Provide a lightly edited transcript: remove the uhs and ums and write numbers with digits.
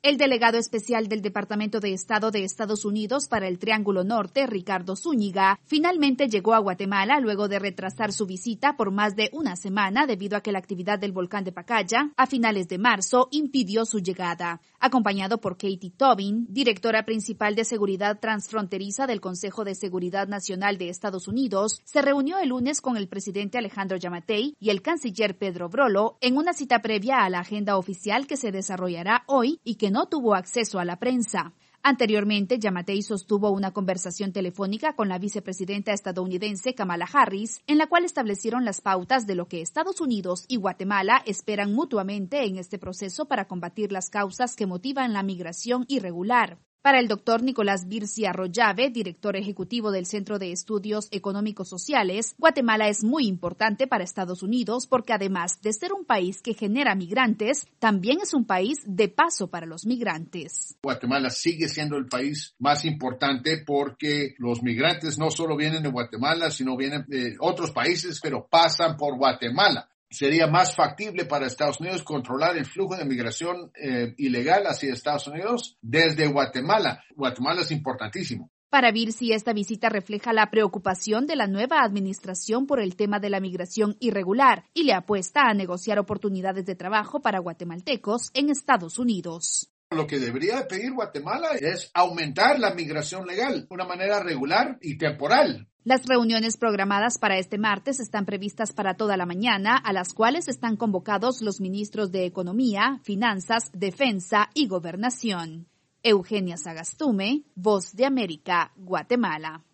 El delegado especial del Departamento de Estado de Estados Unidos para el Triángulo Norte, Ricardo Zúñiga, finalmente llegó a Guatemala luego de retrasar su visita por más de una semana debido a que la actividad del volcán de Pacaya, a finales de marzo, impidió su llegada. Acompañado por Katie Tobin, directora principal de Seguridad Transfronteriza del Consejo de Seguridad Nacional de Estados Unidos, se reunió el lunes con el presidente Alejandro Yamatei y el canciller Pedro Brolo en una cita previa a la agenda oficial que se desarrollará hoy y que no tuvo acceso a la prensa. Anteriormente, Yamatei sostuvo una conversación telefónica con la vicepresidenta estadounidense Kamala Harris, en la cual establecieron las pautas de lo que Estados Unidos y Guatemala esperan mutuamente en este proceso para combatir las causas que motivan la migración irregular. Para el doctor Nicolás Birsi Arroyave, director ejecutivo del Centro de Estudios Económicos Sociales, Guatemala es muy importante para Estados Unidos porque además de ser un país que genera migrantes, también es un país de paso para los migrantes. Guatemala sigue siendo el país más importante porque los migrantes no solo vienen de Guatemala, sino vienen de otros países, pero pasan por Guatemala. Sería más factible para Estados Unidos controlar el flujo de migración ilegal hacia Estados Unidos desde Guatemala. Guatemala es importantísimo. Para Birsi, esta visita refleja la preocupación de la nueva administración por el tema de la migración irregular y le apuesta a negociar oportunidades de trabajo para guatemaltecos en Estados Unidos. Lo que debería pedir Guatemala es aumentar la migración legal de una manera regular y temporal. Las reuniones programadas para este martes están previstas para toda la mañana, a las cuales están convocados los ministros de Economía, Finanzas, Defensa y Gobernación. Eugenia Sagastume, Voz de América, Guatemala.